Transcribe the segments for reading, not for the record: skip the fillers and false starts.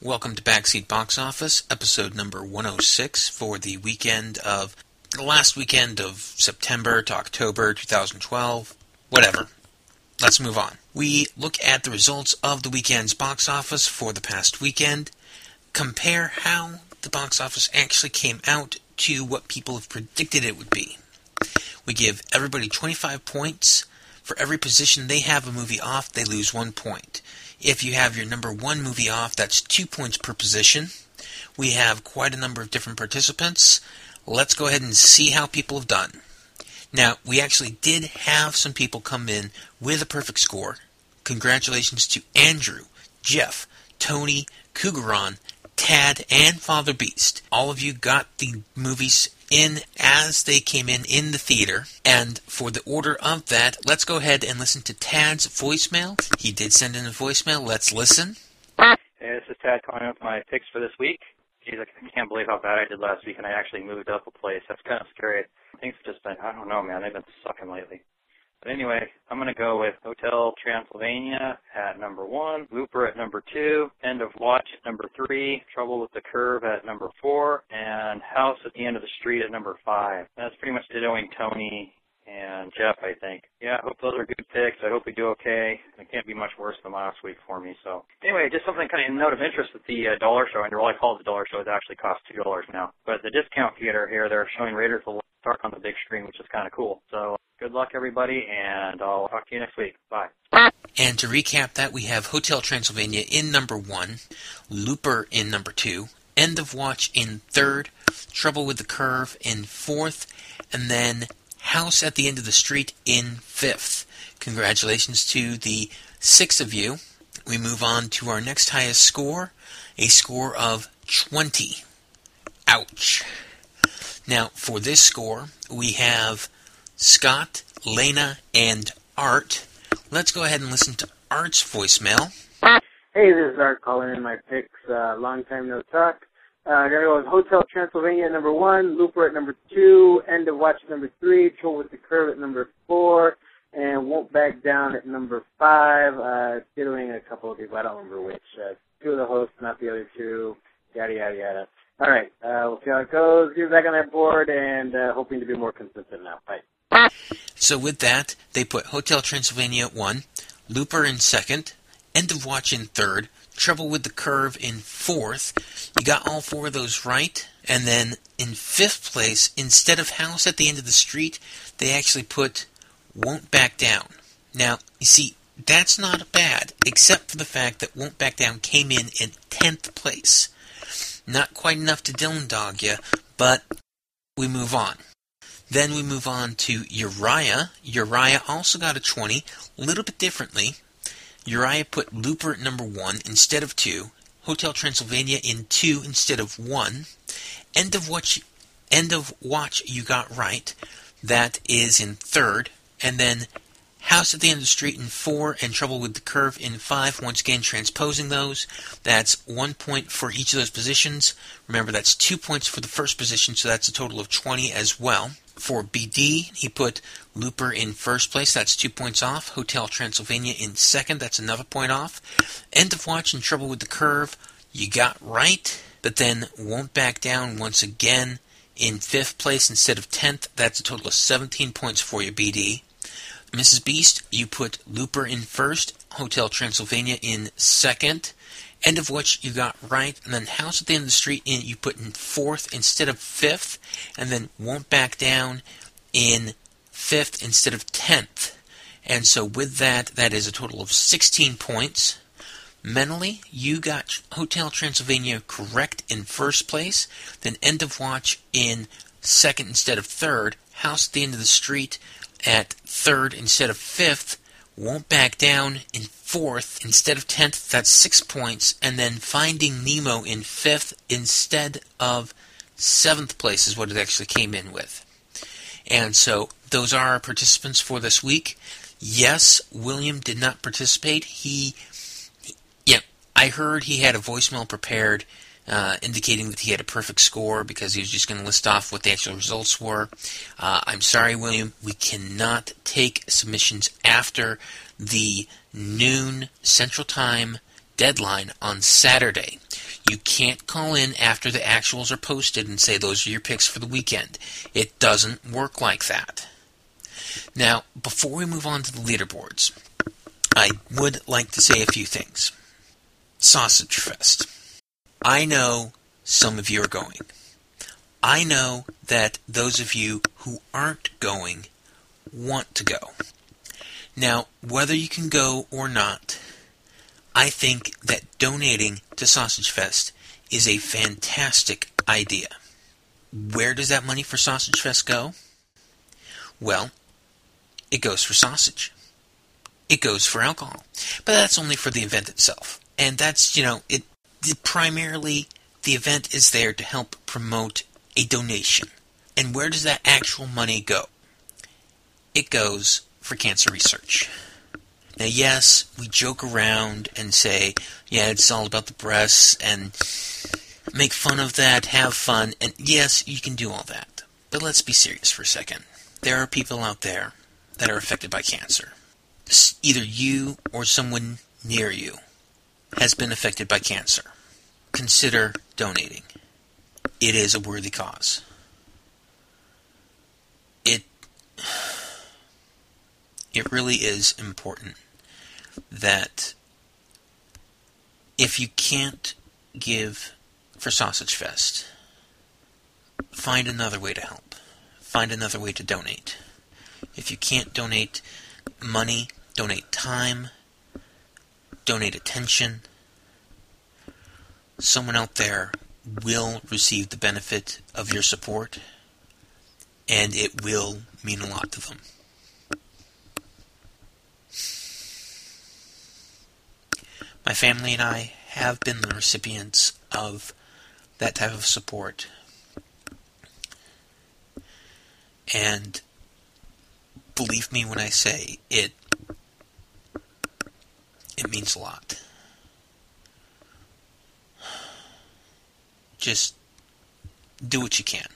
Welcome to Backseat Box Office, episode number 106 for the last weekend of September to October 2012. Whatever. Let's move on. We look at the results of the weekend's box office for the past weekend, compare how the box office actually came out to what people have predicted it would be. We give everybody 25 points. For every position they have a movie off, they lose 1 point. If you have your number one movie off, that's 2 points per position. We have quite a number of different participants. Let's go ahead and see how people have done. Now, we actually did have some people come in with a perfect score. Congratulations to Andrew, Jeff, Tony, Cougaron, Tad, and Father Beast. All of you got the movies in as they came in the theater. And for the order of that, let's go ahead and listen to Tad's voicemail. He did send in a voicemail. Let's listen. Hey, this is Tad calling up my picks for this week. Geez, I can't believe how bad I did last week, and I actually moved up a place. That's kind of scary. Things have just been, I don't know, man. They've been sucking lately. But anyway, I'm going to go with Hotel Transylvania at number 1, Looper at number 2, End of Watch at number 3, Trouble with the Curve at number 4, and House at the End of the Street at number 5. That's pretty much dittoing Tony and Jeff, I think. Yeah, I hope those are good picks. I hope we do okay. It can't be much worse than last week for me. So anyway, just something kind of note of interest with the dollar show. And all I call it the dollar show, it actually costs $2 now. But the discount theater here, they're showing Raiders of the Lost Ark on the big screen, which is kind of cool. So good luck, everybody, and I'll talk to you next week. Bye. And to recap that, we have Hotel Transylvania in number 1, Looper in number 2, End of Watch in 3rd, Trouble with the Curve in 4th, and then House at the End of the Street in 5th. Congratulations to the 6 of you. We move on to our next highest score, a score of 20. Ouch. Now, for this score, we have Scott, Lena, and Art. Let's go ahead and listen to Art's voicemail. Hey, this is Art calling in my picks. Long time no talk. I'm going to go with Hotel Transylvania at number 1, Looper at number 2, End of Watch at number 3, Trouble with the Curve at number 4, and Won't Back Down at number 5. Doing a couple of people, I don't remember which. 2 of the hosts, not the other 2, yada, yada, yada. All right, we'll see how it goes. Get back on that board, and hoping to be more consistent now. Bye. So with that, they put Hotel Transylvania at 1, Looper in 2nd, End of Watch in 3rd, Trouble with the Curve in 4th. You got all 4 of those right. And then in 5th place, instead of House at the End of the Street, they actually put Won't Back Down. Now, you see, that's not bad, except for the fact that Won't Back Down came in 10th place. Not quite enough to Dylan Dog you, but we move on. Then we move on to Uriah. Uriah also got a 20, a little bit differently. Uriah put Looper at number 1 instead of 2, Hotel Transylvania in 2 instead of 1, End of Watch you got right, that is in 3rd, and then House at the End of the Street in 4, and Trouble with the Curve in 5, once again transposing those. That's 1 point for each of those positions. Remember, that's 2 points for the first position, so that's a total of 20 as well. For BD, he put Looper in 1st place, that's 2 points off. Hotel Transylvania in 2nd, that's another point off. End of Watch and Trouble with the Curve, you got right, but then Won't Back Down once again in 5th place instead of 10th, that's a total of 17 points for you, BD. Mrs. Beast, you put Looper in 1st, Hotel Transylvania in 2nd, End of Watch you got right, and then House at the End of the Street you put in 4th instead of 5th, and then Won't Back Down in 5th instead of 10th. And so with that, that is a total of 16 points. Mentally, you got Hotel Transylvania correct in 1st place, then End of Watch in 2nd instead of 3rd, House at the End of the Street at 3rd instead of 5th, Won't Back Down in 4th instead of 10th, that's 6 points, and then Finding Nemo in 5th instead of 7th place is what it actually came in with. And so those are our participants for this week. Yes, William did not participate. I heard he had a voicemail prepared indicating that he had a perfect score because he was just going to list off what the actual results were. I'm sorry, William, we cannot take submissions after the noon Central Time deadline on Saturday. You can't call in after the actuals are posted and say those are your picks for the weekend. It doesn't work like that. Now, before we move on to the leaderboards, I would like to say a few things. Sausage Fest. I know some of you are going. I know that those of you who aren't going want to go. Now, whether you can go or not, I think that donating to Sausage Fest is a fantastic idea. Where does that money for Sausage Fest go? Well, it goes for sausage. It goes for alcohol. But that's only for the event itself. And that's, primarily the event is there to help promote a donation. And where does that actual money go? It goes for cancer research. Now, yes, we joke around and say, yeah, it's all about the breasts, and make fun of that, have fun, and yes, you can do all that. But let's be serious for a second. There are people out there that are affected by cancer. Either you or someone near you has been affected by cancer. Consider donating. It is a worthy cause. It really is important that if you can't give for Sausage Fest, find another way to help. Find another way to donate. If you can't donate money, donate time, donate attention. Someone out there will receive the benefit of your support, and it will mean a lot to them. My family and I have been the recipients of that type of support. And believe me when I say it means a lot. Just do what you can.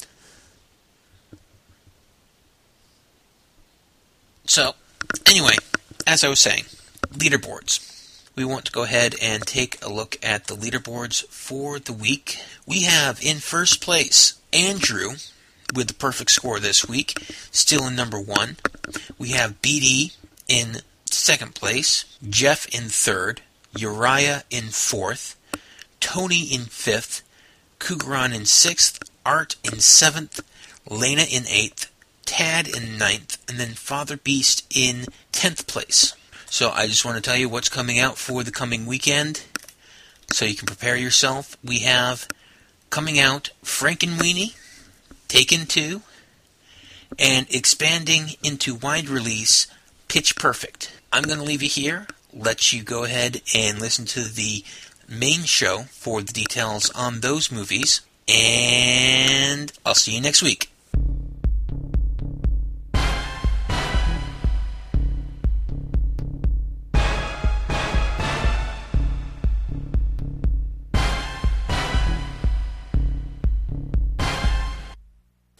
So, anyway, as I was saying, leaderboards. We want to go ahead and take a look at the leaderboards for the week. We have in first place Andrew with the perfect score this week, still in number 1. We have BD in second place, Jeff in third, Uriah in fourth, Tony in fifth, Kugaran in sixth, Art in seventh, Lena in eighth, Tad in ninth, and then Father Beast in 10th place. So I just want to tell you what's coming out for the coming weekend, so you can prepare yourself. We have coming out Frankenweenie, Taken 2, and expanding into wide release, Pitch Perfect. I'm going to leave you here, let you go ahead and listen to the main show for the details on those movies, and I'll see you next week.